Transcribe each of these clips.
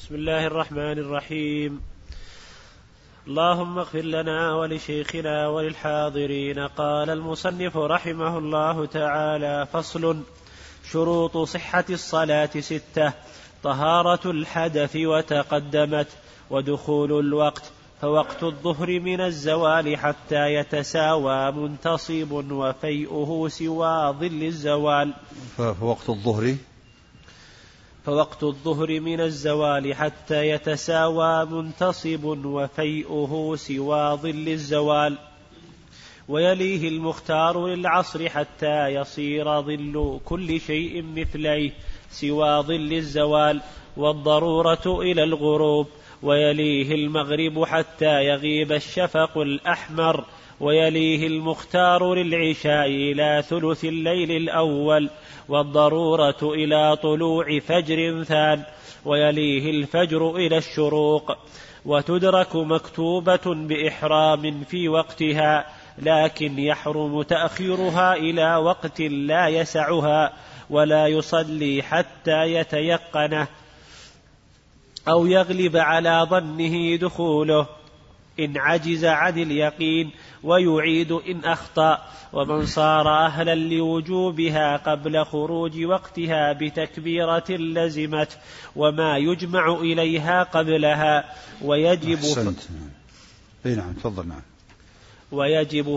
بسم الله الرحمن الرحيم. اللهم اغفر لنا ولشيخنا وللحاضرين. قال المصنف رحمه الله تعالى: فصل. شروط صحة الصلاة 6: طهارة الحدث وتقدمت، ودخول الوقت، فوقت الظهر من الزوال حتى يتساوى منتصب وفيئه سوى ظل الزوال. فوقت الظهر من الزوال حتى يتساوى منتصب وفيئه سوى ظل الزوال. ويليه المختار للعصر حتى يصير ظل كل شيء مثليه سوى ظل الزوال، والضرورة إلى الغروب. ويليه المغرب حتى يغيب الشفق الأحمر. ويليه المختار للعشاء إلى ثلث الليل الأول، والضرورة إلى طلوع فجر ثان. ويليه الفجر إلى الشروق. وتدرك مكتوبة بإحرام في وقتها، لكن يحرم تأخيرها إلى وقت لا يسعها، ولا يصلي حتى يتيقنه أو يغلب على ظنه دخوله إن عجز عن اليقين، ويعيد إن أخطأ. ومن صار أهلا لوجوبها قبل خروج وقتها بتكبيرة لزمت، وما يجمع إليها قبلها. ويجب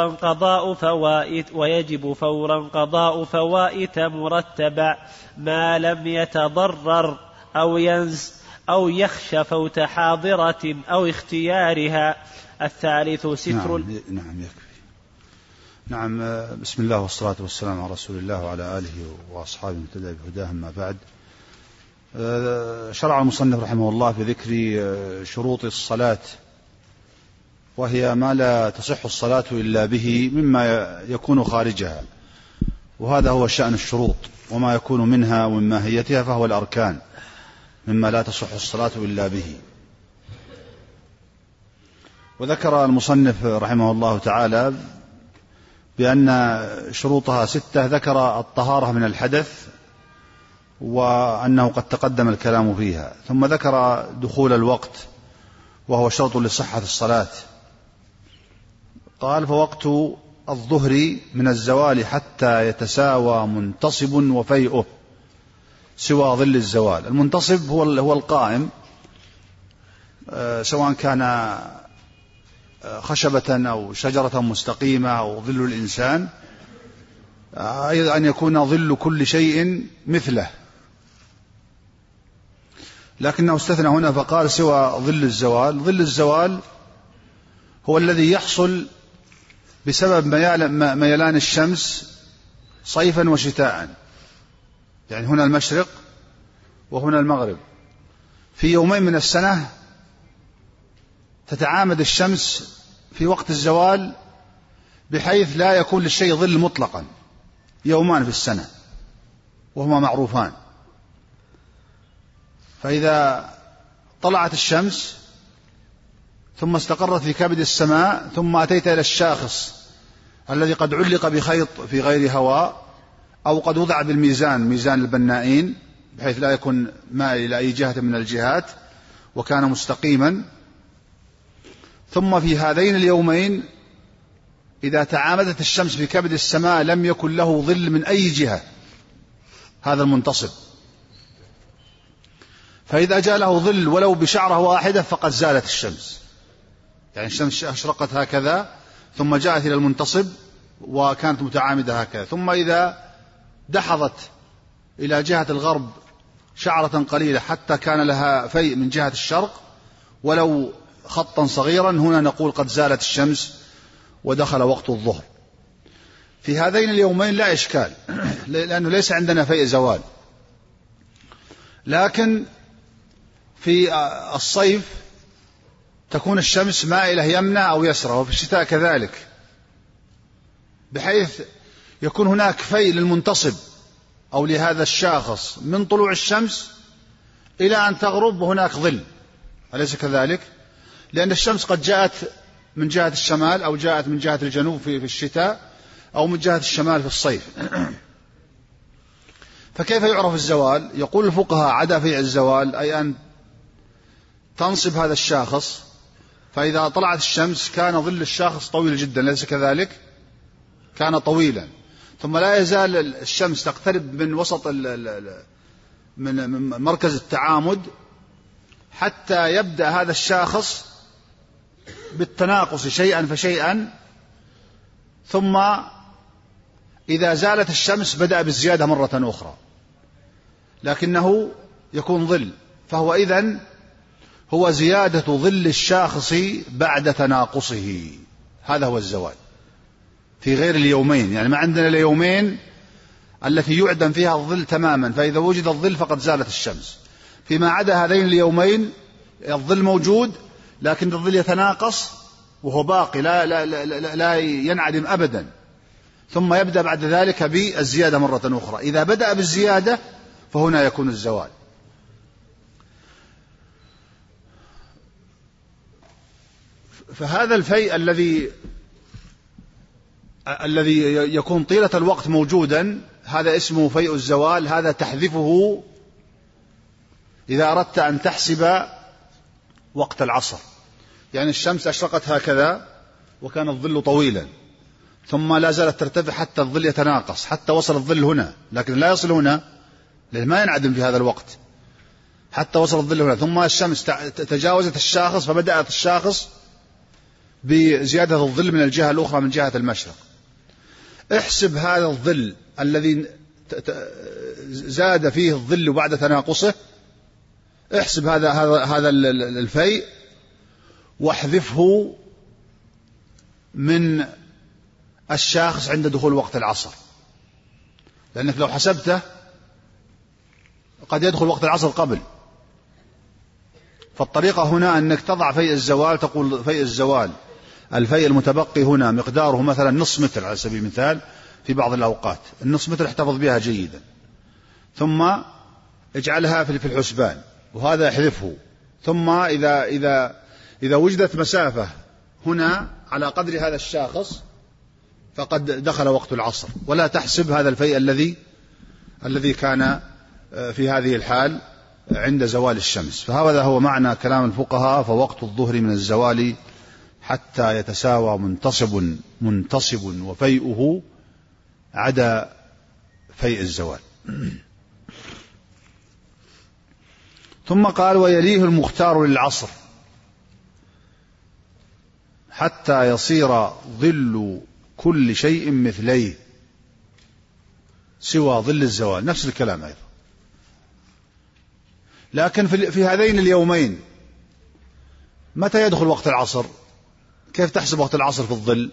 فورا قضاء فوائت مرتبا ما لم يتضرر أو ينس أو يخش فوت حاضرة أو اختيارها. الثالث ستر. نعم يكفي. نعم. بسم الله والصلاة والسلام على رسول الله وعلى آله وأصحابه المهتدى بهداه. أما بعد، شرع المصنف رحمه الله في ذكر شروط الصلاة، وهي ما لا تصح الصلاة إلا به مما يكون خارجها، وهذا هو شأن الشروط، وما يكون منها ومن ماهيتها فهو الأركان مما لا تصح الصلاة إلا به. وذكر المصنف رحمه الله تعالى بأن شروطها 6. ذكر الطهارة من الحدث، وأنه قد تقدم الكلام فيها. ثم ذكر دخول الوقت، وهو شرط لصحة الصلاة. قال: فوقت الظهر من الزوال حتى يتساوى منتصب وفيئه سوى ظل الزوال. المنتصب هو القائم، سواء كان خشبة أو شجرة مستقيمة أو ظل الإنسان، أيضا أن يكون ظل كل شيء مثله، لكنه استثنى هنا فقال سوى ظل الزوال. ظل الزوال هو الذي يحصل بسبب ميلان الشمس صيفا وشتاء، يعني هنا المشرق وهنا المغرب. في يومين من السنة تتعامد الشمس في وقت الزوال بحيث لا يكون للشيء ظل مطلقا، يومان في السنة وهما معروفان. فإذا طلعت الشمس ثم استقرت في كبد السماء، ثم أتيت إلى الشاخص الذي قد علق بخيط في غير هواء، أو قد وضع بالميزان، ميزان البنائين، بحيث لا يكون مائل إلى أي جهة من الجهات، وكان مستقيما. ثم في هذين اليومين إذا تعامدت الشمس في كبد السماء لم يكن له ظل من أي جهة، هذا المنتصب. فإذا جاء له ظل ولو بشعرة واحدة فقد زالت الشمس، يعني الشمس أشرقت هكذا ثم جاءت إلى المنتصب وكانت متعامدة هكذا. ثم إذا دحضت إلى جهة الغرب شعرة قليلة حتى كان لها فيء من جهة الشرق ولو خطا صغيرا، هنا نقول قد زالت الشمس ودخل وقت الظهر. في هذين اليومين لا إشكال، لأنه ليس عندنا فيء زوال. لكن في الصيف تكون الشمس مائلة يمنى أو يسرى، وفي الشتاء كذلك، بحيث يكون هناك فيء للمنتصب أو لهذا الشاخص من طلوع الشمس إلى أن تغرب وهناك ظل، أليس كذلك؟ لأن الشمس قد جاءت من جهة الشمال أو جاءت من جهة الجنوب في الشتاء، أو من جهة الشمال في الصيف. فكيف يعرف الزوال؟ يقول الفقهاء: عدا فيء الزوال، أي أن تنصب هذا الشاخص، فإذا طلعت الشمس كان ظل الشاخص طويل جدا، ليس كذلك؟ كان طويلا، ثم لا يزال الشمس تقترب من وسط من مركز التعامد حتى يبدأ هذا الشاخص بالتناقص شيئا فشيئا، ثم إذا زالت الشمس بدأ بالزيادة مرة أخرى، لكنه يكون ظل، فهو إذن هو زيادة ظل الشاخص بعد تناقصه، هذا هو الزوال في غير اليومين. يعني ما عندنا اليومين التي يعدم فيها الظل تماما، فإذا وجد الظل فقد زالت الشمس. فيما عدا هذين اليومين الظل موجود، لكن الظل يتناقص وهو باقي لا ينعدم أبدا، ثم يبدأ بعد ذلك بالزيادة مرة أخرى. إذا بدأ بالزيادة فهنا يكون الزوال. فهذا الفيء الذي يكون طيلة الوقت موجودا، هذا اسمه فيء الزوال. هذا تحذفه إذا أردت أن تحسب وقت العصر. يعني الشمس أشرقت هكذا وكان الظل طويلا، ثم لا زالت ترتفع حتى الظل يتناقص، حتى وصل الظل هنا، لكن لا يصل هنا لأنه ما ينعدم في هذا الوقت، حتى وصل الظل هنا، ثم الشمس تجاوزت الشاخص، فبدأت الشاخص بزيادة الظل من الجهة الأخرى من جهة المشرق. احسب هذا الظل الذي زاد فيه الظل بعد تناقصه، احسب هذا الفيء واحذفه من الشاخص عند دخول وقت العصر، لأنك لو حسبته قد يدخل وقت العصر قبل. فالطريقة هنا أنك تضع فيء الزوال، تقول فيء الزوال الفيء المتبقي هنا مقداره مثلا نصف متر على سبيل المثال، في بعض الأوقات النصف متر احتفظ بها جيدا، ثم اجعلها في الحسبان، وهذا احذفه. ثم إذا وجدت مسافة هنا على قدر هذا الشاخص فقد دخل وقت العصر، ولا تحسب هذا الفيء الذي كان في هذه الحال عند زوال الشمس. فهذا هو معنى كلام الفقهاء: فوقت الظهر من الزوال حتى يتساوى منتصب وفيئه عدا فيء الزوال. ثم قال: ويليه المختار للعصر حتى يصير ظل كل شيء مثليه سوى ظل الزوال. نفس الكلام أيضا، لكن في هذين اليومين متى يدخل وقت العصر؟ كيف تحسب وقت العصر في الظل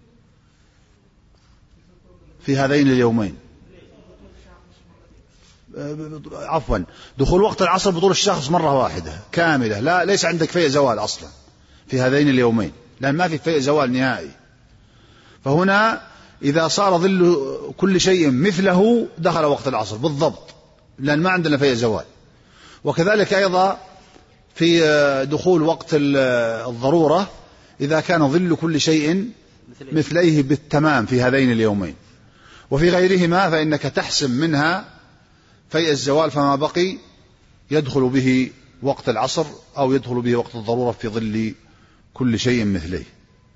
في هذين اليومين؟ عفوا، دخول وقت العصر بطول الشخص مرة واحدة كاملة، ليس عندك فيء زوال أصلا في هذين اليومين، لأن ما في فيء زوال نهائي. فهنا إذا صار ظل كل شيء مثله دخل وقت العصر بالضبط، لأن ما عندنا فيء زوال. وكذلك أيضا في دخول وقت الضرورة إذا كان ظل كل شيء مثليه بالتمام في هذين اليومين. وفي غيرهما فإنك تحسم منها فيء الزوال، فما بقي يدخل به وقت العصر أو يدخل به وقت الضرورة في ظل كل شيء مثليه.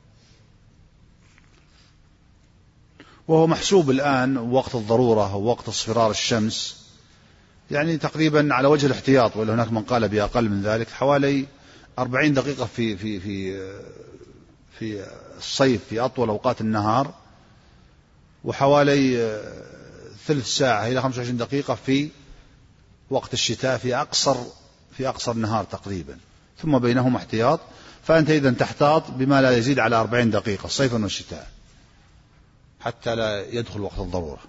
وهو محسوب الآن وقت الضرورة ووقت اصفرار الشمس يعني تقريبا على وجه الاحتياط، ولا هناك من قال بأقل من ذلك، حوالي 40 دقيقة في الصيف في أطول أوقات النهار، وحوالي ثلث ساعة إلى 25 دقيقة في وقت الشتاء في أقصر النهار تقريبا، ثم بينهما احتياط. فأنت إذن تحتاط بما لا يزيد على 40 دقيقة صيفا والشتاء حتى لا يدخل وقت الضرورة.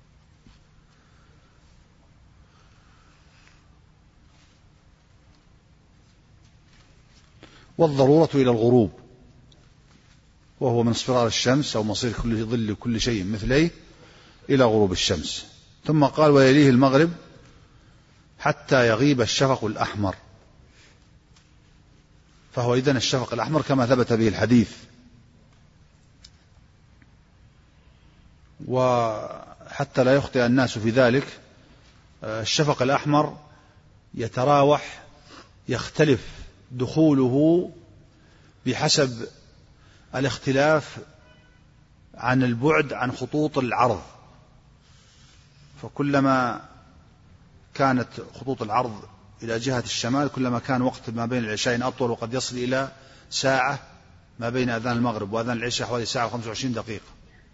والضرورة إلى الغروب، وهو من اصفرار الشمس أو مصير كل ظل كل شيء مثليه إلى غروب الشمس. ثم قال: ويليه المغرب حتى يغيب الشفق الأحمر. فهو إذن الشفق الأحمر كما ثبت به الحديث. وحتى لا يخطئ الناس في ذلك، الشفق الأحمر يختلف دخوله بحسب الاختلاف عن البعد عن خطوط العرض، فكلما كانت خطوط العرض إلى جهة الشمال كلما كان وقت ما بين العشاءين أطول، وقد يصل إلى ساعة ما بين أذان المغرب وأذان العشاء حوالي ساعة و25 دقيقة،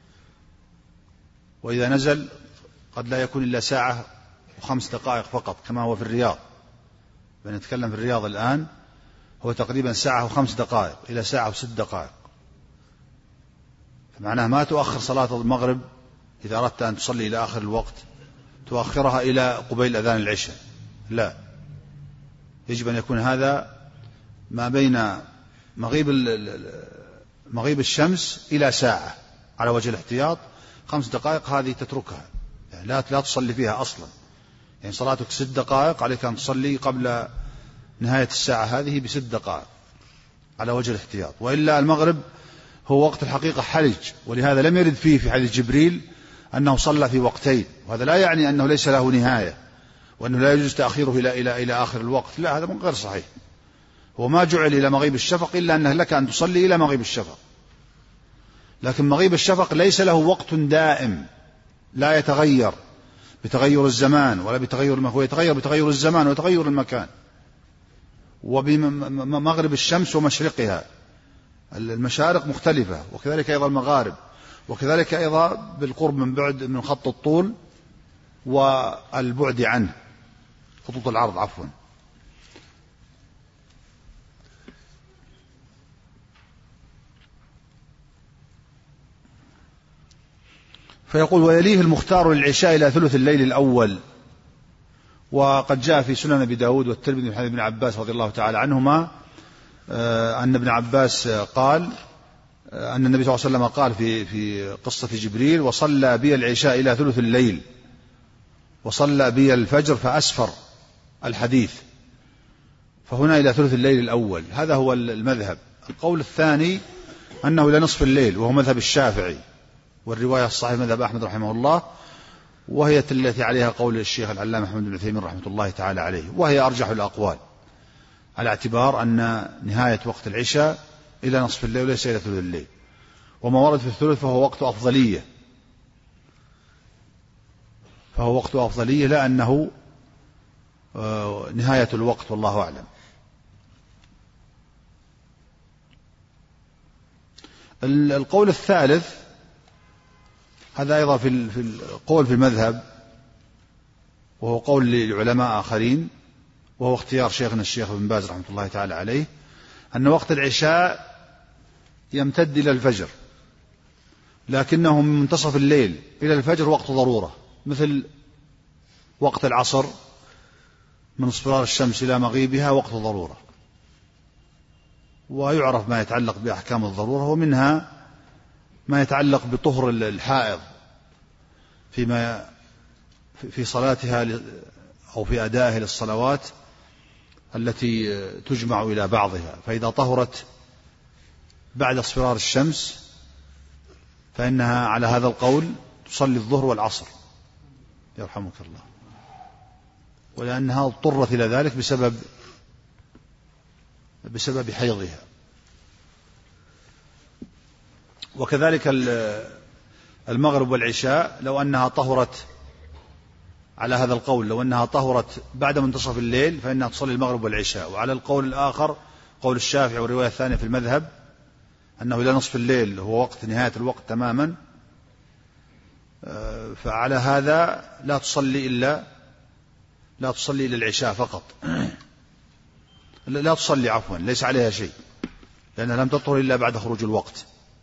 وإذا نزل قد لا يكون إلا ساعة و5 دقائق فقط كما هو في الرياض. بنتكلم في الرياض الآن هو تقريبا ساعة و5 دقائق إلى ساعة و6 دقائق، فمعناه ما تؤخر صلاة المغرب إذا أردت أن تصلي إلى آخر الوقت تؤخرها إلى قبيل أذان العشاء، لا، يجب أن يكون هذا ما بين مغيب الشمس إلى ساعة على وجه الاحتياط. 5 دقائق هذه تتركها، يعني لا تصلي فيها أصلا، يعني صلاتك 6 دقائق عليك أن تصلي قبل نهاية الساعة هذه ب6 دقائق على وجه الاحتياط، وإلا المغرب هو وقت الحقيقة حرج، ولهذا لم يرد فيه في حديث جبريل أنه صلى في وقتين، وهذا لا يعني أنه ليس له نهاية وأنه لا يجوز تأخيره إلى آخر الوقت، لا، هذا من غير صحيح. هو ما جعل إلى مغيب الشفق إلا أنه لك أن تصلي إلى مغيب الشفق، لكن مغيب الشفق ليس له وقت دائم لا يتغير بتغير الزمان ولا بتغير المكان، هو يتغير بتغير الزمان وتغير المكان، وبمغرب الشمس ومشرقها، المشارق مختلفة، وكذلك أيضا المغارب، وكذلك أيضا بالقرب من بعد من خط الطول والبعد عنه، خطوط العرض عفوا. فيقول ويليه المختار للعشاء إلى ثلث الليل الأول. وقد جاء في سنن أبي داود والترمذي من حديث ابن عباس رضي الله تعالى عنهما أن ابن عباس قال أن النبي صلى الله عليه وسلم قال في قصة جبريل وصلى بي العشاء إلى ثلث الليل وصلى بي الفجر فأسفر الحديث، فهنا إلى ثلث الليل الأول، هذا هو المذهب. القول الثاني أنه إلى نصف الليل، وهو مذهب الشافعي، والرواية الصحيحة مذهب أحمد رحمه الله، وهي التي عليها قول الشيخ العلامة محمد بن عثيمين رحمة الله تعالى عليه، وهي أرجح الأقوال على اعتبار أن نهاية وقت العشاء إلى نصف الليل وليس إلى ثلث الليل، وما ورد في الثلث فهو وقت أفضلية، لا أنه نهاية الوقت، والله أعلم. القول الثالث هذا أيضا في القول في المذهب، وهو قول لعلماء آخرين، وهو اختيار شيخنا الشيخ ابن باز رحمة الله تعالى عليه، أن وقت العشاء يمتد إلى الفجر، لكنه من منتصف الليل إلى الفجر وقت ضرورة، مثل وقت العصر من اصفرار الشمس إلى مغيبها وقت ضرورة، ويعرف ما يتعلق بأحكام الضرورة، ومنها ما يتعلق بطهر الحائض في صلاتها أو في أدائها للصلوات التي تجمع إلى بعضها، فإذا طهرت بعد اصفرار الشمس فإنها على هذا القول تصلي الظهر والعصر يرحمك الله، ولأنها اضطرت إلى ذلك بسبب حيضها. وكذلك المغرب والعشاء لو أنها طهرت على هذا القول، لو أنها طهرت بعد منتصف الليل فإنها تصلي المغرب والعشاء. وعلى القول الآخر قول الشافعي والرواية الثانية في المذهب أنه إلى نصف الليل هو وقت نهاية الوقت تماما، فعلى هذا لا تصلي إلا العشاء فقط، لا تصلي عفوا، ليس عليها شيء لأنها لم تطهر إلا بعد خروج الوقت.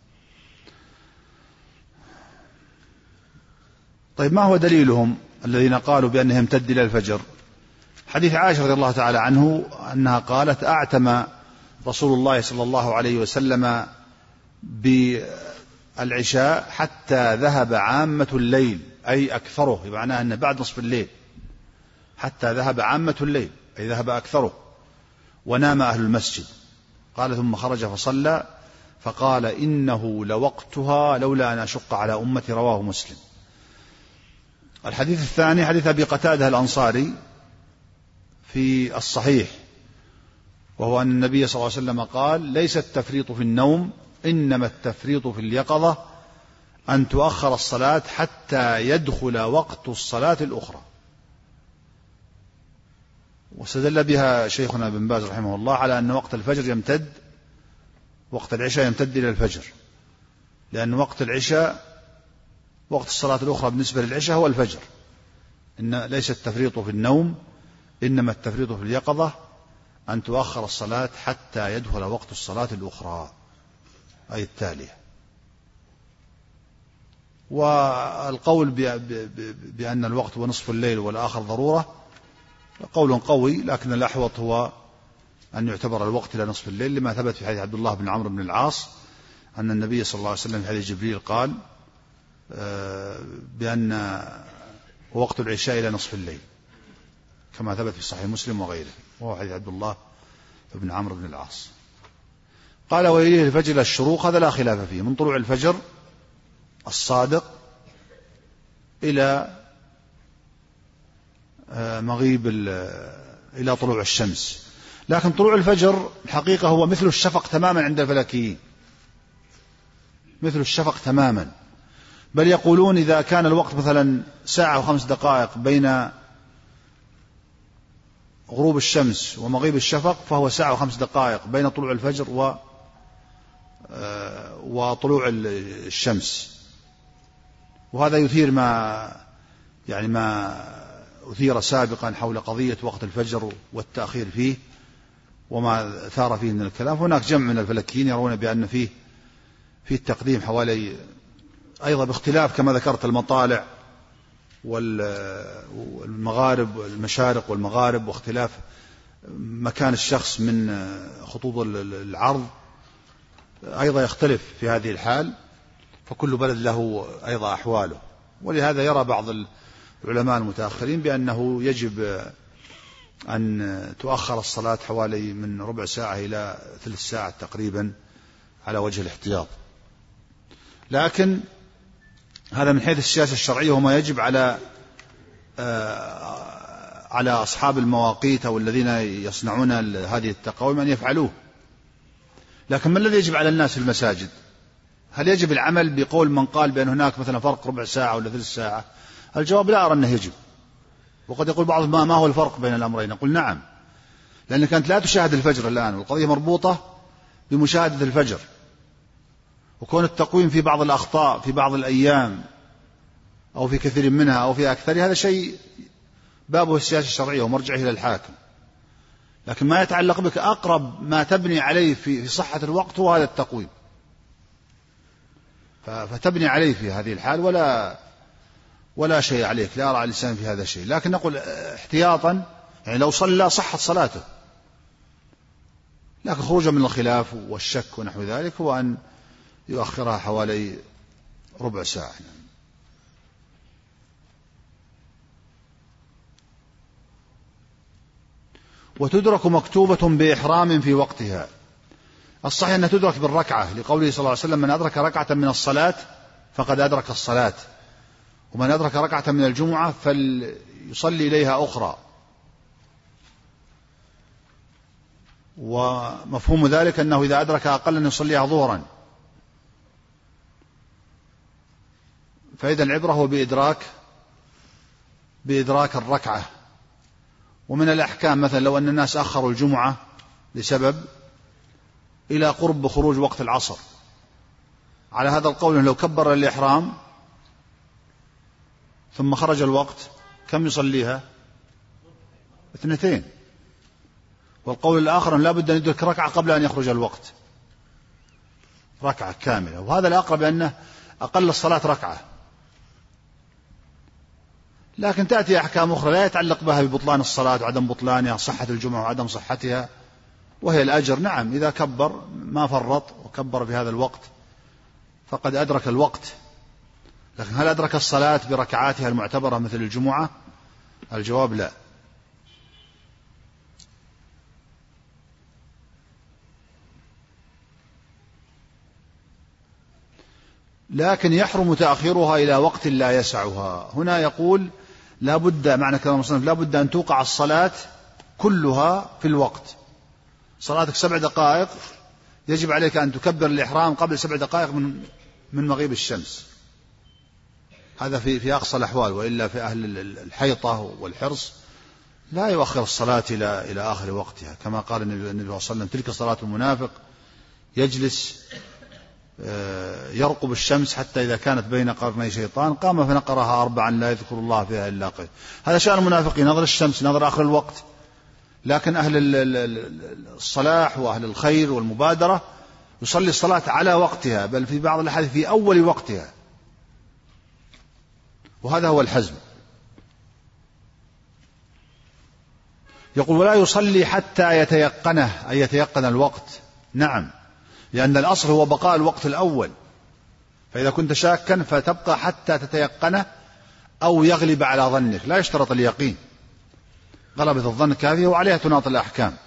طيب ما هو دليلهم الذين قالوا بأنه يمتد إلى الفجر؟ حديث عائشة رضي الله تعالى عنه أنها قالت أعتم رسول الله صلى الله عليه وسلم بالعشاء حتى ذهب عامة الليل، أي أكثره، بمعنى أن بعد نصف الليل، حتى ذهب عامة الليل أي ذهب أكثره، ونام أهل المسجد. قال ثم خرج فصلى فقال إنه لوقتها لولا أن أشق على أمتي، رواه مسلم. الحديث الثاني حديث أبي قتادة الأنصاري في الصحيح، وهو أن النبي صلى الله عليه وسلم قال: ليس التفريط في النوم، إنما التفريط في اليقظة، أن تؤخر الصلاة حتى يدخل وقت الصلاة الأخرى. واستدل بها شيخنا ابن باز رحمه الله على أن وقت الفجر يمتد، وقت العشاء يمتد إلى الفجر، لأن وقت العشاء وقت الصلاة الأخرى بالنسبة للعشاء هو الفجر. إن ليس التفريط في النوم، إنما التفريط في اليقظة، أن تؤخر الصلاة حتى يدخل وقت الصلاة الأخرى أي التالية. والقول بأن الوقت هو نصف الليل والآخر ضرورة قول قوي، لكن الأحوط هو أن يعتبر الوقت إلى نصف الليل، لما ثبت في حديث عبد الله بن عمرو بن العاص أن النبي صلى الله عليه وسلم في حديث جبريل قال بأن وقت العشاء إلى نصف الليل، كما ثبت في صحيح مسلم وغيره، وهو حديث عبد الله بن عمرو بن العاص. قال: وإليه الفجر إلى الشروق، هذا لا خلاف فيه، من طلوع الفجر الصادق إلى مغيب إلى طلوع الشمس. لكن طلوع الفجر الحقيقة هو مثل الشفق تماما عند الفلكيين، مثل الشفق تماما، بل يقولون إذا كان الوقت مثلا 1:05 بين غروب الشمس ومغيب الشفق، فهو 1:05 بين طلوع الفجر وطلوع الشمس. وهذا يثير ما أثير سابقا حول قضية وقت الفجر والتأخير فيه وما ثار فيه من الكلام. هناك جمع من الفلكيين يرون بأن فيه التقديم حوالي، أيضا باختلاف كما ذكرت المطالع والمغارب والمشارق والمغارب، واختلاف مكان الشخص من خطوط العرض أيضا يختلف في هذه الحال، فكل بلد له أيضا أحواله. ولهذا يرى بعض العلماء المتأخرين بأنه يجب أن تؤخر الصلاة حوالي من ربع ساعة إلى ثلث ساعة تقريبا على وجه الاحتياط. لكن هذا من حيث السياسة الشرعية وما يجب على أصحاب المواقيت أو الذين يصنعون هذه التقاويم أن يفعلوه. لكن ما الذي يجب على الناس في المساجد؟ هل يجب العمل بقول من قال بأن هناك مثلا فرق ربع ساعة ولا ثلث ساعة؟ الجواب لا أرى أنه يجب. وقد يقول بعض ما هو الفرق بين الأمرين؟ نقول نعم، لأنك أنت لا تشاهد الفجر الآن، والقضية مربوطة بمشاهدة الفجر، وكون التقويم في بعض الأخطاء في بعض الأيام أو في كثير منها أو في أكثر، هذا شيء بابه السياسة الشرعية ومرجعه إلى الحاكم. لكن ما يتعلق بك أقرب ما تبني عليه في صحة الوقت هو هذا التقويم، فتبني عليه في هذه الحال ولا شيء عليك، لا أرى الإنسان في هذا شيء. لكن نقول احتياطا، يعني لو صلى صحت صلاته، لكن خروجا من الخلاف والشك ونحو ذلك هو أن يؤخرها حوالي ربع ساعة. وتدرك مكتوبة بإحرام في وقتها. الصحيح أنها تدرك بالركعة، لقوله صلى الله عليه وسلم: من أدرك ركعة من الصلاة فقد أدرك الصلاة، ومن أدرك ركعة من الجمعة فليصلي إليها أخرى. ومفهوم ذلك أنه إذا أدرك أقل أن يصليها ظهرا، فإذا العبرة هو بإدراك الركعة. ومن الأحكام مثلا لو أن الناس أخروا الجمعة لسبب إلى قرب خروج وقت العصر، على هذا القول لو كبر الإحرام ثم خرج الوقت كم يصليها؟ 2. والقول الآخر لا بد أن يدرك ركعة قبل أن يخرج الوقت، ركعة كاملة، وهذا الأقرب أنه أقل الصلاة ركعة. لكن تأتي أحكام أخرى لا يتعلق بها ببطلان الصلاة وعدم بطلانها، صحة الجمعة وعدم صحتها، وهي الأجر. نعم، إذا كبر ما فرط وكبر في هذا الوقت فقد أدرك الوقت. لكن هل أدرك الصلاة بركعاتها المعتبرة مثل الجمعة؟ الجواب لا. لكن يحرم تأخيرها إلى وقت لا يسعها. هنا يقول لا بد، معنى كلام المصنف لا بد أن توقع الصلاة كلها في الوقت، صلاتك 7 دقائق يجب عليك أن تكبر الإحرام قبل 7 دقائق من مغيب الشمس. هذا في أقصى الأحوال، وإلا في أهل الحيطة والحرص لا يؤخر الصلاة إلى آخر وقتها، كما قال النبي صلى الله عليه وسلم: تلك صلاة المنافق، يجلس يرقب الشمس حتى إذا كانت بين قرني شيطان قام فنقرها 4 لا يذكر الله فيها إلا قليلا. هذا شأن المنافقين، نظر الشمس، نظر آخر الوقت. لكن أهل الصلاح وأهل الخير والمبادرة يصلي الصلاة على وقتها، بل في بعض الأحاديث في أول وقتها، وهذا هو الحزم. يقول: ولا يصلي حتى يتيقنه، أي يتيقن الوقت. نعم، لأن الأصل هو بقاء الوقت الأول، فإذا كنت شاكا فتبقى حتى تتيقنه أو يغلب على ظنك، لا يشترط اليقين، غلبة الظن كافية وعليها تناط الأحكام.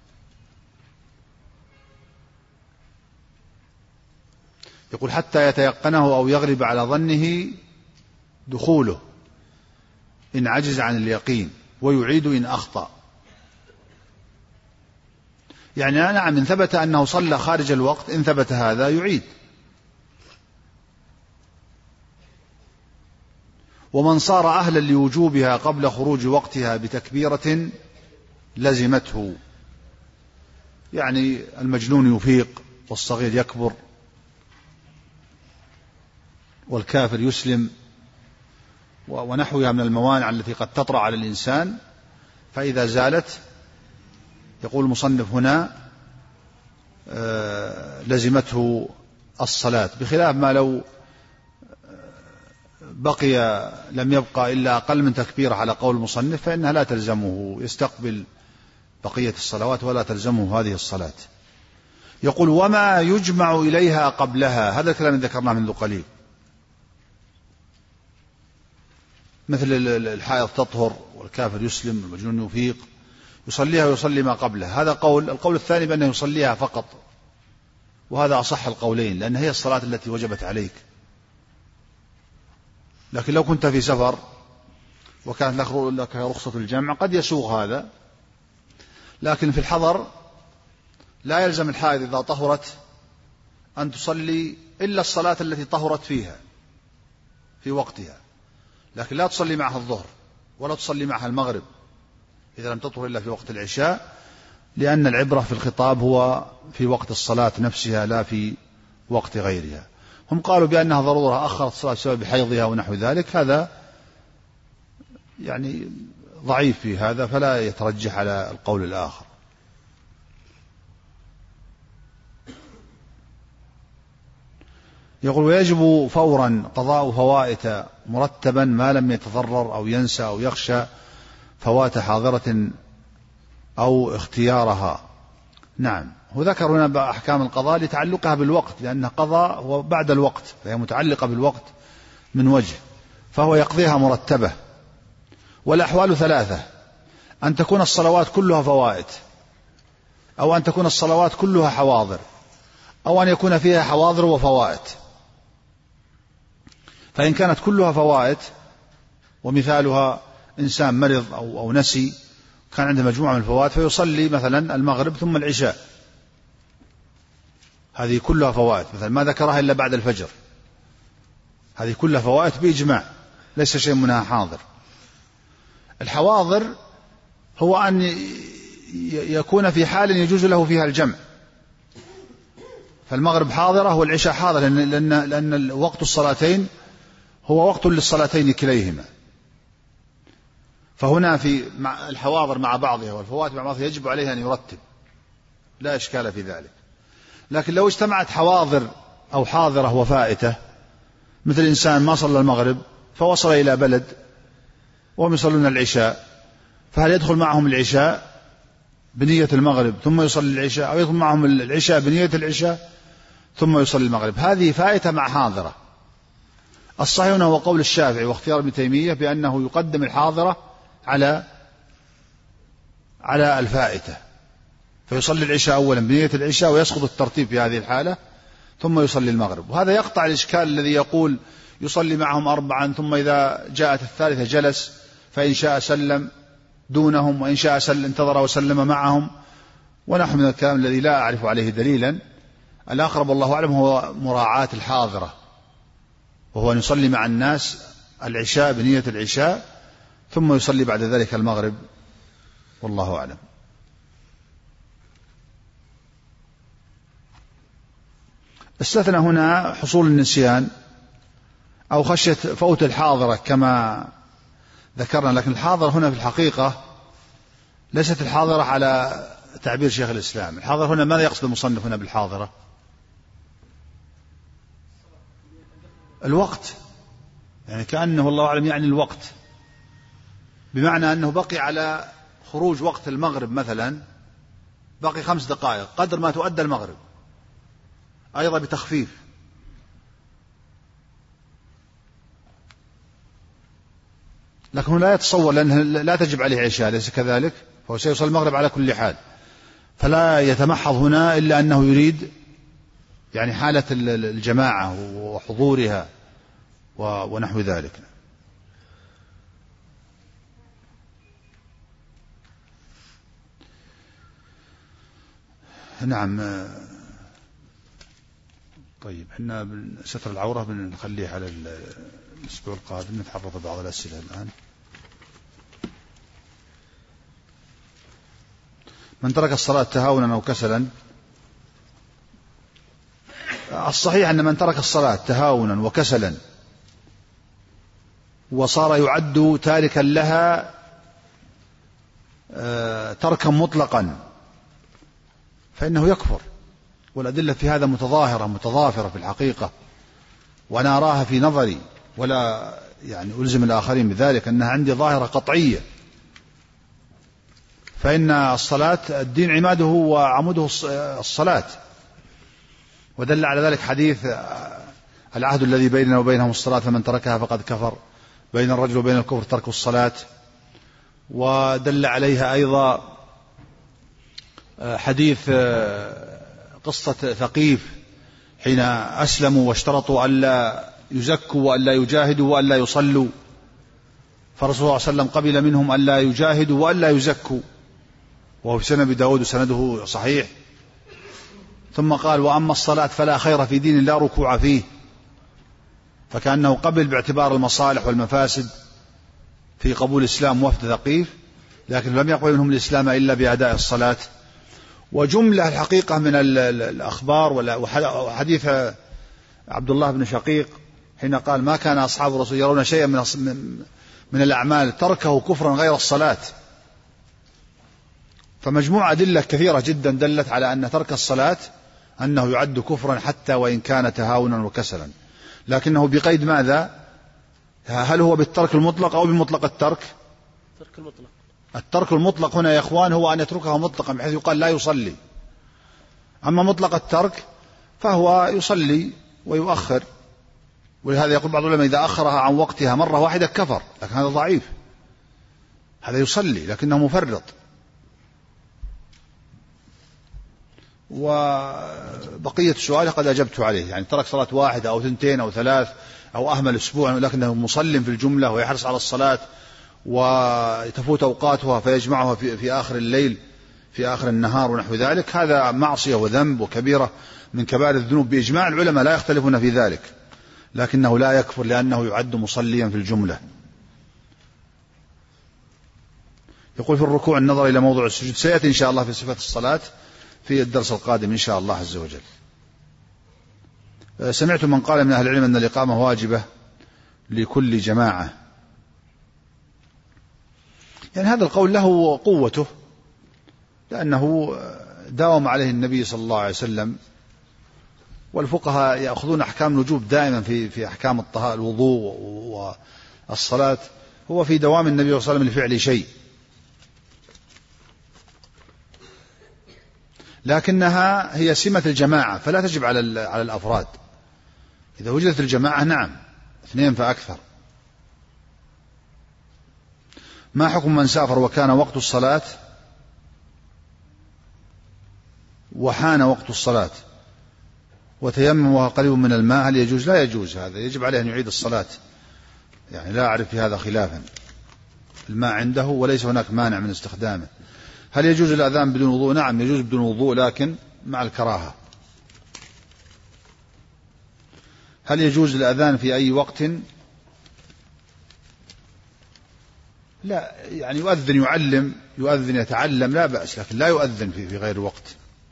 يقول: حتى يتيقنه أو يغلب على ظنه دخوله إن عجز عن اليقين، ويعيد إن أخطأ. يعني نعم، إن ثبت أنه صلى خارج الوقت، إن ثبت هذا يعيد. ومن صار أهلا لوجوبها قبل خروج وقتها بتكبيرة لزمته، يعني المجنون يفيق والصغير يكبر والكافر يسلم ونحوها من الموانع التي قد تطرأ على الإنسان، فإذا زالت يقول المصنف هنا لزمته الصلاة، بخلاف ما لو بقي لم يبقى إلا أقل من تكبير على قول المصنف فإنها لا تلزمه، يستقبل بقية الصلوات ولا تلزمه هذه الصلاة. يقول: وما يجمع إليها قبلها، هذا الكلام ذكرناه منذ قليل، مثل الحائض تطهر والكافر يسلم والمجنون يفيق، يصليها ويصلي ما قبلها. هذا قول. القول الثاني بأنه يصليها فقط، وهذا أصح القولين، لأن هي الصلاة التي وجبت عليك. لكن لو كنت في سفر وكانت لك رخصة الجمع قد يسوغ هذا، لكن في الحضر لا يلزم الحائض إذا طهرت أن تصلي إلا الصلاة التي طهرت فيها في وقتها، لكن لا تصلي معها الظهر ولا تصلي معها المغرب إذا لم تطهر إلا في وقت العشاء، لأن العبرة في الخطاب هو في وقت الصلاة نفسها لا في وقت غيرها. هم قالوا بأنها ضرورة أخرت الصلاة بسبب حيضها ونحو ذلك، هذا يعني ضعيف في هذا، فلا يترجح على القول الآخر. يقول: ويجب فورا قضاء فوائت مرتبا ما لم يتضرر أو ينسى أو يخشى فوات حاضرة أو اختيارها. نعم، هو ذكر هنا أحكام القضاء لتعلقها بالوقت، لأن قضاء هو بعد الوقت، فهي متعلقة بالوقت من وجه، فهو يقضيها مرتبة. والأحوال 3: أن تكون الصلوات كلها فوائت، أو أن تكون الصلوات كلها حواضر، أو أن يكون فيها حواضر وفوائت. فإن كانت كلها فوائت، ومثالها إنسان مرض أو نسي كان عنده مجموعة من الفوائت فيصلي مثلا المغرب ثم العشاء، هذه كلها فوائت، مثلا ما ذكرها إلا بعد الفجر، هذه كلها فوائت بإجماع، ليس شيء منها حاضر. الحواضر هو أن يكون في حال يجوز له فيها الجمع، فالمغرب حاضرة والعشاء حاضرة، لأن وقت الصلاتين هو وقت للصلاتين كليهما، فهنا في الحواضر مع بعضها والفوات مع بعضها يجب عليه أن يرتب، لا إشكال في ذلك. لكن لو اجتمعت حواضر أو حاضرة وفائتة، مثل إنسان ما صلى المغرب فوصل إلى بلد وهم يصلون العشاء، فهل يدخل معهم العشاء بنية المغرب ثم يصلي العشاء، أو يدخل معهم العشاء بنية العشاء ثم يصلي المغرب؟ هذه فائتة مع حاضرة. الصحيح هو قول الشافعي واختيار ابن تيمية بأنه يقدم الحاضرة على الفائتة، فيصلي العشاء أولا بنية العشاء ويسقط الترتيب في هذه الحالة ثم يصلي المغرب. وهذا يقطع الإشكال الذي يقول يصلي معهم 4 ثم إذا جاءت الثالثة جلس، فإن شاء سلم دونهم وإن شاء انتظر وسلم معهم، ونحن من الكلام الذي لا أعرف عليه دليلا. الأقرب الله أعلم هو مراعاة الحاضرة، وهو أن يصلي مع الناس العشاء بنية العشاء ثم يصلي بعد ذلك المغرب، والله أعلم. استثنى هنا حصول النسيان أو خشية فوت الحاضرة كما ذكرنا، لكن الحاضرة هنا في الحقيقة ليست الحاضرة على تعبير شيخ الإسلام. الحاضرة هنا ماذا يقصد المصنف هنا بالحاضرة؟ الوقت، يعني كأنه الله أعلم يعني الوقت، بمعنى أنه بقي على خروج وقت المغرب مثلا بقي 5 دقائق قدر ما تؤدى المغرب، أيضا بتخفيف. لكنه لا يتصور لأنه لا تجب عليه عشاء، ليس كذلك، فهو سيصل المغرب على كل حال، فلا يتمحض هنا إلا أنه يريد يعني حالة الجماعة وحضورها ونحو ذلك. نعم. طيب احنا ستر العورة بنخليه على الأسبوع القادم، نتعرض بعض الأسئلة الآن. من ترك الصلاة تهاونا أو كسلا، الصحيح أن من ترك الصلاة تهاونا وكسلا وصار يعد تاركا لها تركا مطلقا فإنه يكفر، والأدلة في هذا متضافرة في الحقيقة، وأنا أراها في نظري ولا يعني ألزم الآخرين بذلك، أنها عندي ظاهرة قطعية. فإن الصلاة الدين عماده وعموده الصلاة، ودل على ذلك حديث العهد الذي بيننا وبينهم الصلاة فمن تركها فقد كفر، بين الرجل وبين الكفر ترك الصلاة. ودل عليها أيضا حديث قصة ثقيف حين أسلموا واشترطوا ألا يزكوا وألا يجاهدوا وألا يصلوا، فرسول الله صلى الله عليه وسلم قبل منهم ألا يجاهدوا وألا يزكوا، وهو في سنن داود وسنده صحيح. ثم قال وأما الصلاة فلا خير في دين لا ركوع فيه، فكأنه قبل باعتبار المصالح والمفاسد في قبول الإسلام وفد ثقيف، لكن لم يقبل منهم الإسلام إلا بأداء الصلاة. وجملة الحقيقة من الأخبار وحديث عبد الله بن شقيق حين قال ما كان أصحاب الرسول يرون شيئا من الأعمال تركه كفرا غير الصلاة. فمجموعة أدلة كثيرة جدا دلت على أن ترك الصلاة أنه يعد كفرا حتى وإن كان تهاونا وكسلا، لكنه بقيد ماذا؟ هل هو بالترك المطلق أو بمطلق الترك؟ الترك المطلق هنا يا إخوان هو أن يتركه مطلقا بحيث يقال لا يصلي. أما مطلق الترك فهو يصلي ويؤخر، ولهذا يقول بعض العلماء إذا أخرها عن وقتها مرة واحدة كفر، لكن هذا ضعيف، هذا يصلي لكنه مفرط. وبقية السؤال قد أجبت عليه، يعني ترك صلاة 1 أو 2 أو 3 أو أهمل أسبوع لكنه مصلٍ في الجملة ويحرص على الصلاة وتفوت أوقاتها فيجمعها في آخر الليل في آخر النهار ونحو ذلك، هذا معصية وذنب وكبيرة من كبائر الذنوب بإجماع العلماء لا يختلفون في ذلك، لكنه لا يكفر لأنه يعد مصليا في الجملة. يقول في الركوع النظر إلى موضوع السجود، سيأتي إن شاء الله في صفة الصلاة في الدرس القادم إن شاء الله عز وجل. سمعت من قال من أهل العلم أن الإقامة واجبة لكل جماعة، يعني هذا القول له قوته لأنه داوم عليه النبي صلى الله عليه وسلم، والفقهاء يأخذون أحكام الوجوب دائما في أحكام الطهارة الوضوء والصلاة، هو في دوام النبي صلى الله عليه وسلم لفعل شيء، لكنها هي سمة الجماعة فلا تجب على الأفراد. إذا وجدت الجماعة نعم 2 فأكثر. ما حكم من سافر وكان وقت الصلاة وحان وقت الصلاة وتيمم وهو قريب من الماء، هل يجوز؟ لا يجوز، هذا يجب عليه أن يعيد الصلاة، يعني لا أعرف في هذا خلافا، الماء عنده وليس هناك مانع من استخدامه، هل يجوز الأذان بدون وضوء؟ نعم يجوز بدون وضوء، لكن مع الكراهة. هل يجوز الأذان في أي وقت؟ لا، يعني يؤذن يعلم، يؤذن يتعلم، لا بأس، لكن لا يؤذن في غير الوقت.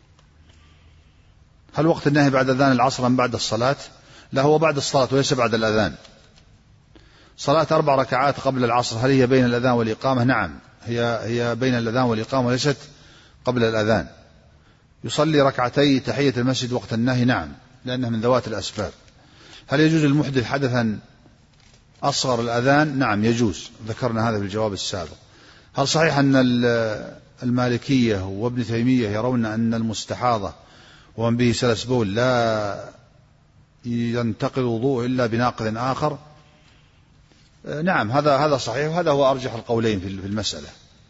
هل وقت النهي بعد أذان العصر أم بعد الصلاة؟ لا، هو بعد الصلاة وليس بعد الأذان. صلاة 4 ركعات قبل العصر هل هي بين الأذان والإقامة؟ نعم، هي بين الأذان والإقامة وليست قبل الأذان. يصلي ركعتي تحية المسجد وقت النهي؟ نعم، لأنها من ذوات الأسباب. هل يجوز المحدث حدثا أصغر الأذان؟ نعم يجوز، ذكرنا هذا في الجواب السابق. هل صحيح أن المالكية وابن تيمية يرون أن المستحاضة ومن به سلس بول لا ينتقل وضوء إلا بناقض آخر؟ نعم، هذا صحيح، وهذا هو أرجح القولين في المسألة.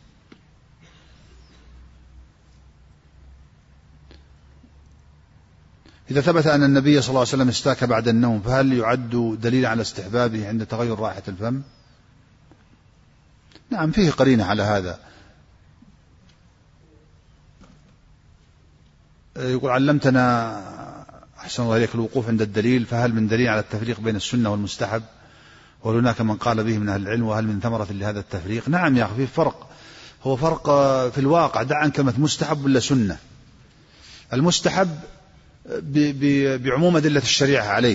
إذا ثبت أن النبي صلى الله عليه وسلم استاك بعد النوم فهل يعد دليل على استحبابه عند تغير رائحة الفم؟ نعم، فيه قرينة على هذا. يقول علمتنا أحسن الله إليك الوقوف عند الدليل، فهل من دليل على التفريق بين السنة والمستحب؟ وهل هناك من قال به من أهل العلم؟ وهل من ثمرة لهذا التفريق؟ نعم يا أخي، في فرق، هو فرق في الواقع. دع عن كلمة مستحب ولا سنة. المستحب بعموم أدلة الشريعة عليه،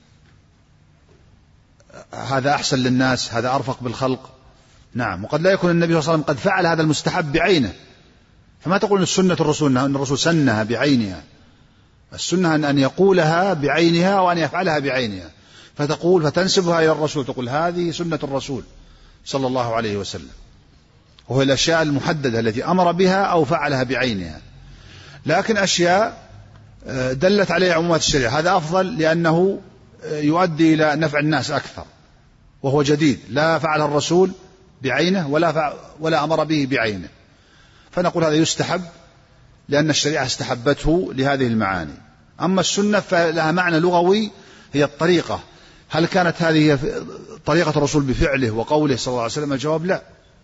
هذا أحسن للناس، هذا أرفق بالخلق. نعم، وقد لا يكون النبي صلى الله عليه وسلم قد فعل هذا المستحب بعينه، فما تقول السنة الرسول أن الرسول سنها بعينها. السنة أن يقولها بعينها وأن يفعلها بعينها، فتنسبها إلى الرسول، تقول هذه سنة الرسول صلى الله عليه وسلم، وهو الأشياء المحددة التي أمر بها أو فعلها بعينها. لكن أشياء دلت عليها عمومات الشريعة هذا أفضل، لأنه يؤدي إلى نفع الناس أكثر، وهو جديد لا فعله الرسول بعينه ولا أمر به بعينه، فنقول هذا يستحب لأن الشريعة استحبته لهذه المعاني. أما السنة فلها معنى لغوي، هي الطريقة. هل كانت هذه طريقة الرسول بفعله وقوله صلى الله عليه وسلم؟ الجواب لا،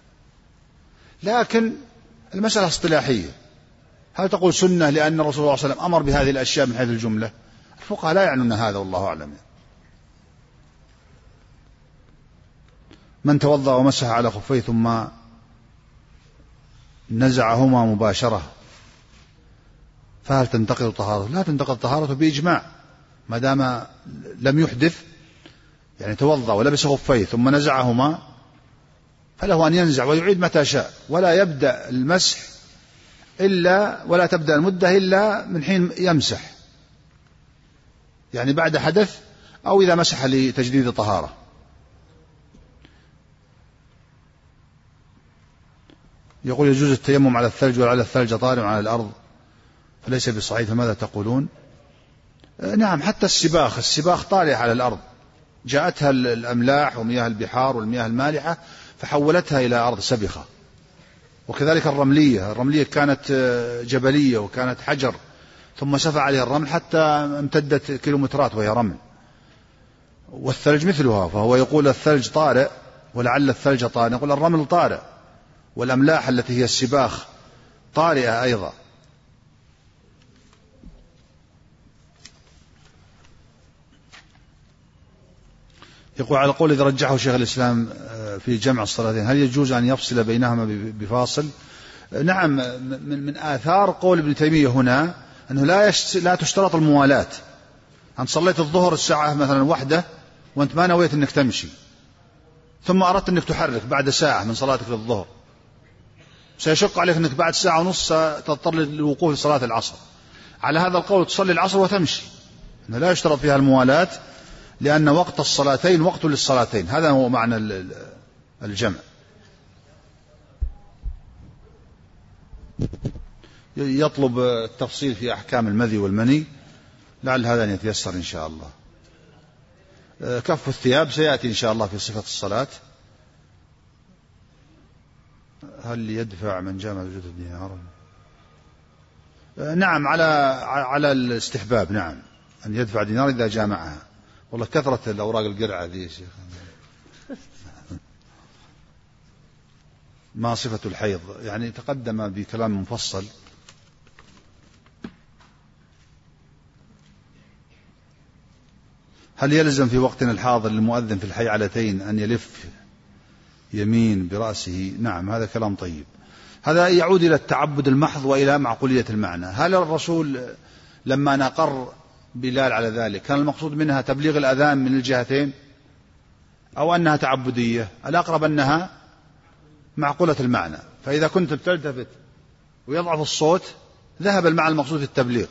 لكن المسألة اصطلاحية. هل تقول سنة لأن الرسول صلى الله عليه وسلم أمر بهذه الأشياء من حيث الجملة؟ الفقهاء لا يعنون هذا، والله أعلم. من توضأ ومسح على خفيه ثم نزعهما مباشرة فهل تنتقض طهارته؟ لا تنتقض طهارته بإجماع، ما دام لم يحدث، يعني توضأ ولبس خفيه ثم نزعهما فله أن ينزع ويعيد متى شاء، ولا يبدأ المسح ولا تبدأ المدة إلا من حين يمسح، يعني بعد حدث أو إذا مسح لتجديد طهارة. يقول يجوز التيمم على الثلج وعلى الثلج طارئ على الأرض فليس بصحيح، فماذا تقولون؟ نعم، حتى السباخ طارئة على الأرض، جاءتها الأملاح ومياه البحار والمياه المالحة فحولتها إلى أرض سبخة. وكذلك الرملية كانت جبلية وكانت حجر ثم سفى عليها الرمل حتى امتدت كيلومترات وهي رمل. والثلج مثلها، فهو يقول الثلج طارئ ولعل الثلج طارئ، نقول الرمل طارئ، والأملاح التي هي السباخ طارئة أيضا. يقول على قول إذا رجحه شيخ الإسلام في جمع الصلاتين هل يجوز أن يفصل بينهما بفاصل؟ نعم، من آثار قول ابن تيمية هنا أنه لا تشترط الموالاة. أن صليت الظهر الساعة مثلا 1 وأنت ما نويت أنك تمشي، ثم أردت أنك تحرك بعد ساعة من صلاتك للظهر، سيشق عليك أنك بعد ساعة ونص تضطر للوقوف في صلاة العصر. على هذا القول تصلي العصر وتمشي، أنه لا يشترط فيها الموالاة، لأن وقت الصلاتين وقت للصلاتين، هذا هو معنى الجمع. يطلب التفصيل في أحكام المذي والمني، لعل هذا أن يتيسر إن شاء الله. كف الثياب سيأتي إن شاء الله في صفة الصلاة. هل يدفع من جامع وجود الدينار؟ نعم، على الاستحباب، نعم، أن يدفع دينار إذا جامعها. والله كثرة الأوراق القرعة ذي يا شيخ. ما صفة الحيض؟ يعني تقدم بكلام مفصل. هل يلزم في وقتنا الحاضر للمؤذن في الحيعلتين أن يلف يمين برأسه؟ نعم، هذا كلام طيب. هذا يعود إلى التعبد المحض وإلى معقولية المعنى. هل الرسول لما نقر بلال على ذلك كان المقصود منها تبليغ الأذان من الجهتين أو أنها تعبدية؟ الأقرب أنها معقولة المعنى، فإذا كنت بتلتفت ويضعف الصوت ذهب المعنى المقصود في التبليغ.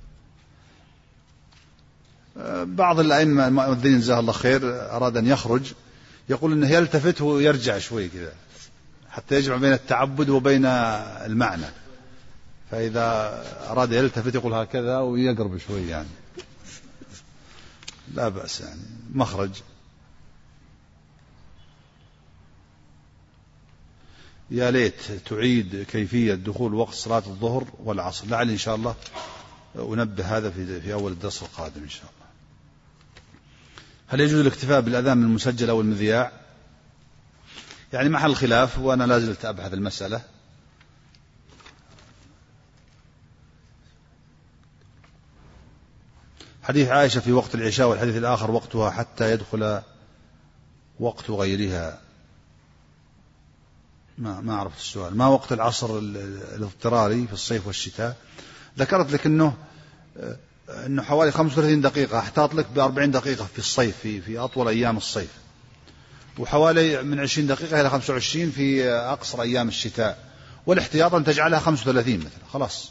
بعض الأئمة المؤذنين جزاه الله خير أراد أن يخرج يقول أنه يلتفت ويرجع شوي كذا حتى يجمع بين التعبد وبين المعنى، فإذا أراد يلتفت يقول هكذا ويقرب شوي، يعني لا بأس، يعني مخرج. يا ليت تعيد كيفية دخول وقت صلاة الظهر والعصر، لعل إن شاء الله أنبه هذا في أول الدرس القادم إن شاء الله. هل يجوز الاكتفاء بالأذان من المسجل أو المذياع؟ يعني محل خلاف، وأنا لا زلت أبحث المسألة. حديث عائشة في وقت العشاء، والحديث الآخر وقتها حتى يدخل وقت غيرها. ما عرفت السؤال. ما وقت العصر الاضطراري في الصيف والشتاء؟ ذكرت لك أنه حوالي 35 دقيقة، احتاط لك ب40 دقيقة في الصيف في أطول أيام الصيف، وحوالي من 20 دقيقة إلى 25 في أقصر أيام الشتاء، والاحتياط أن تجعلها 35 مثلا، خلاص،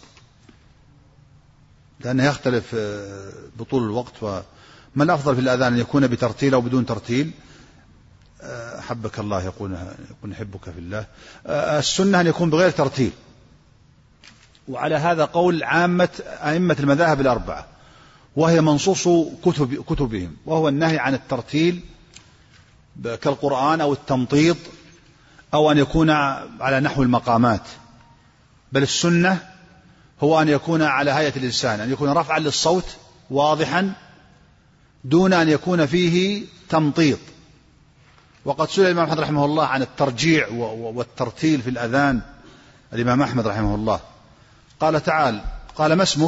لأنه يختلف بطول الوقت. وما الأفضل في الأذان أن يكون بترتيل أو بدون ترتيل؟ حبك الله، يكون يحبك في الله. السنة أن يكون بغير ترتيل، وعلى هذا قول عامة أئمة المذاهب الأربعة، وهي منصوص كتبهم، وهو النهي عن الترتيل كالقرآن أو التمطيط أو أن يكون على نحو المقامات، بل السنة هو أن يكون على هيئة الإنسان، أن يكون رفعا للصوت واضحا دون أن يكون فيه تمطيط. وقد سئل الإمام أحمد رحمه الله عن الترجيع والترتيل في الأذان، الإمام أحمد رحمه الله قال تعال، قال ما اسمك؟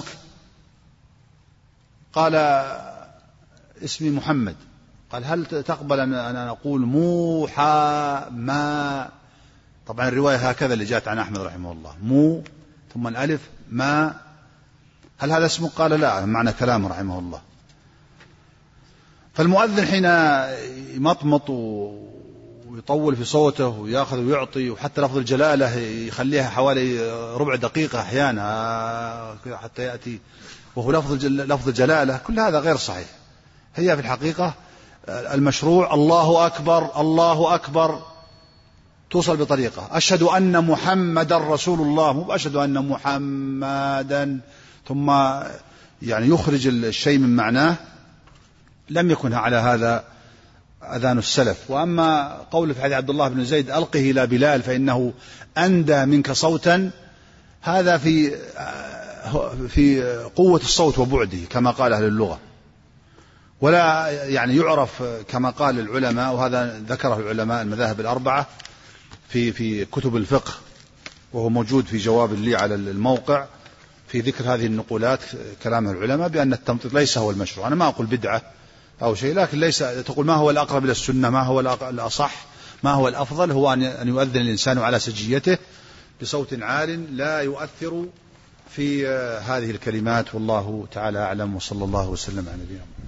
قال اسمي محمد. قال هل تقبل أن أقول موحى ما؟ طبعا الرواية هكذا اللي جاءت عن أحمد رحمه الله، مو ثم الألف ما، هل هذا اسمك؟ قال لا، معنى كلامه رحمه الله. فالمؤذن حين يمطمط ويطول في صوته ويأخذ ويعطي، وحتى لفظ الجلالة يخليها حوالي ربع دقيقة أحيانا حتى يأتي وهو لفظ الجلالة، كل هذا غير صحيح. هي في الحقيقة المشروع الله أكبر الله أكبر، توصل بطريقة أشهد أن محمدا رسول الله، مو أشهد أن محمدا ثم يعني يخرج الشيء من معناه، لم يكن على هذا أذان السلف. وأما قول في حديث عبد الله بن زيد ألقه إلى بلال فإنه أندى منك صوتا، هذا في قوة الصوت وبعده كما قال أهل اللغة، ولا يعني يعرف كما قال العلماء، وهذا ذكره العلماء المذاهب الأربعة في كتب الفقه، وهو موجود في جواب لي على الموقع في ذكر هذه النقولات، كلام العلماء بأن التمطيط ليس هو المشروع. أنا ما أقول بدعة أو شيء، لكن ليس تقول ما هو الأقرب إلى السنة، ما هو الأصح، ما هو الأفضل، هو أن يؤذن الإنسان على سجيته بصوت عال لا يؤثر في هذه الكلمات. والله تعالى أعلم، وصلى الله وسلم على نبينا محمد.